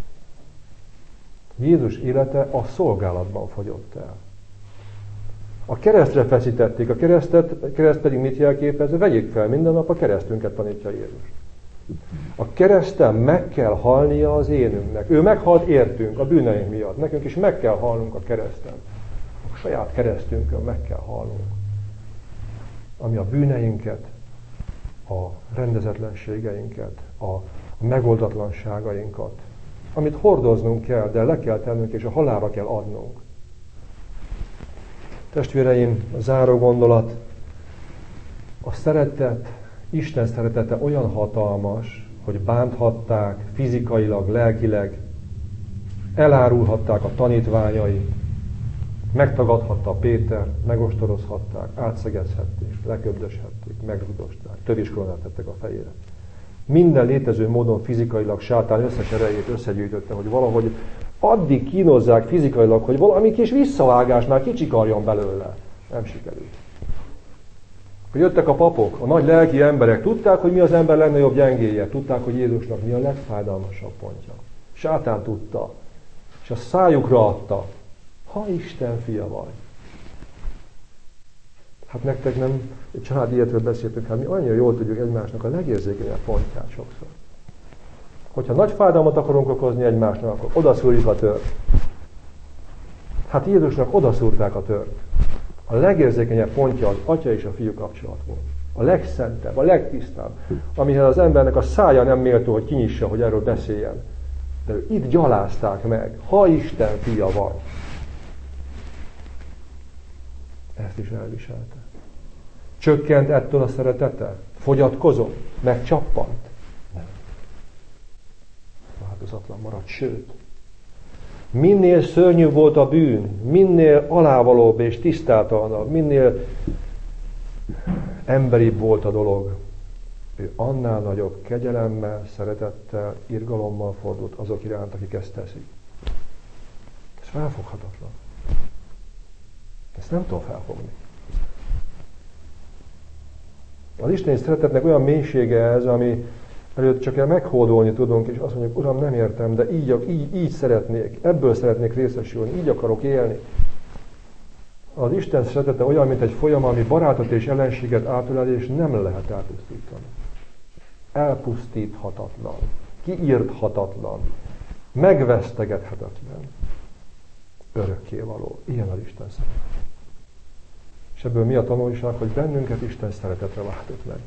Jézus élete a szolgálatban fogyott el. A keresztre feszítették, a keresztet, a kereszt pedig mit jelképez? Vegyék fel minden nap, a keresztünket tanítja Jézus. A kereszten meg kell halnia az énünknek. Ő meghalt értünk a bűneink miatt. Nekünk is meg kell halnunk a kereszten. A saját keresztünkön meg kell halnunk. Ami a bűneinket, a rendezetlenségeinket, a megoldatlanságainkat, amit hordoznunk kell, de le kell tennünk, és a halálra kell adnunk. Testvéreim, a záró gondolat, a szeretet, Isten szeretete olyan hatalmas, hogy bánthatták fizikailag, lelkileg, elárulhatták a tanítványai, megtagadhatta Péter, megostorozhatták, átszegezhették, leköbdöshették, megrugdosták, töviskoronát tettek a fejére. Minden létező módon fizikailag sátán összes erejét összegyűjtötte, hogy valahogy addig kínozzák fizikailag, hogy valami kis visszavágás már kicsikarjon belőle. Nem sikerült. Hogy jöttek a papok, a nagy lelki emberek, tudták, hogy mi az ember legnagyobb gyengéje, tudták, hogy Jézusnak mi a legfájdalmasabb pontja. Sátán tudta, és a szájukra adta, ha Isten fia vagy. Hát nektek nem, egy családi életről beszéltünk, hát mi annyira jól tudjuk egymásnak a legérzékenyebb pontját sokszor. Hogyha nagy fájdalmat akarunk okozni egymásnak, akkor odaszúrjuk a tört. Hát Jézusnak odaszúrták a tört. A legérzékenyebb pontja az atya és a fiú kapcsolat volt. A legszentebb, a legtisztább, amihez az embernek a szája nem méltó, hogy kinyissa, hogy erről beszéljen. De ő itt gyalázták meg, ha Isten fia vagy. Ezt is elviselte. Csökkent ettől a szeretete? Fogyatkozott? Megcsappant? Nem. Változatlan maradt, sőt. Minél szörnyűbb volt a bűn, minél alávalóbb és tisztátalanabb, minél emberibb volt a dolog, ő annál nagyobb kegyelemmel, szeretettel, irgalommal fordult azok iránt, akik ezt teszik. Ez felfoghatatlan. Ezt nem tudom felfogni. Az isteni szeretetnek olyan mélysége ez, ami előtt csak meghódolni tudunk, és azt mondjuk, Uram, nem értem, de így, így, így szeretnék, ebből szeretnék részesülni, így akarok élni. Az Isten szeretete olyan, mint egy folyam, ami barátot és ellenséget átölel, és nem lehet elpusztítani. Elpusztíthatatlan, kiírthatatlan, megvesztegethetetlen, örökkévaló. Ilyen az Isten szeretet. És ebből mi a tanulság, hogy bennünket Isten szeretetre váltott meg.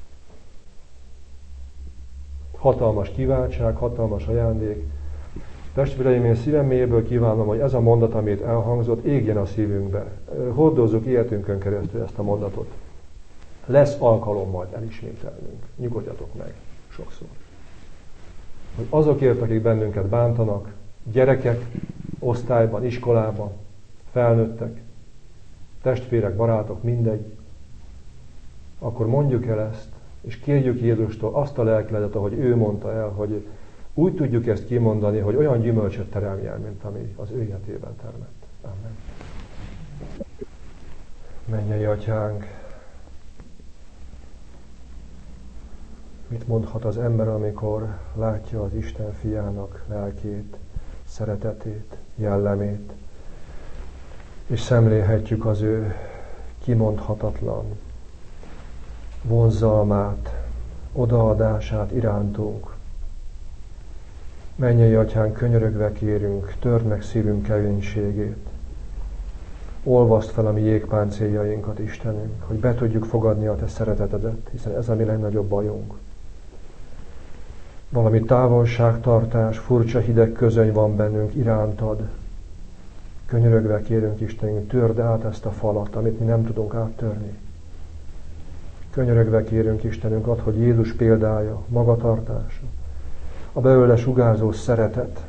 Hatalmas kiváltság, hatalmas ajándék. Testvéreim, én szívem mélyéből kívánom, hogy ez a mondat, amit elhangzott, égjen a szívünkbe. Hordozzuk életünkön keresztül ezt a mondatot. Lesz alkalom majd elismételnünk. Nyugodjatok meg sokszor. Hogy azokért, akik bennünket bántanak, gyerekek, osztályban, iskolában, felnőttek, testvérek, barátok, mindegy, akkor mondjuk el ezt, és kérjük Jézustól azt a lelkületet, ahogy ő mondta el, hogy úgy tudjuk ezt kimondani, hogy olyan gyümölcsöt teremjen, mint ami az ő életében termett. Amen. Mennyei Atyánk, mit mondhat az ember, amikor látja az Isten fiának lelkét, szeretetét, jellemét, és szemlélhetjük az ő kimondhatatlan vonzalmát, odaadását irántunk. Mennyei Atyánk, könyörögve kérünk, törd meg szívünk keménységét. Olvaszd fel a mi jégpáncéljainkat, Istenünk, hogy be tudjuk fogadni a Te szeretetedet, hiszen ez a mi legnagyobb bajunk. Valami távolságtartás, furcsa hideg közöny van bennünk irántad. Könyörögve kérünk, Istenünk, törd át ezt a falat, amit mi nem tudunk áttörni. Könyörögve kérünk, Istenünk, add, hogy Jézus példája, magatartása, a belőle sugárzó szeretet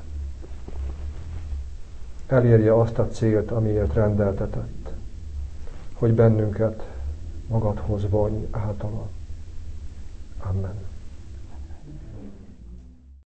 elérje azt a célt, amiért rendeltetett, hogy bennünket magadhoz vonj általa. Amen.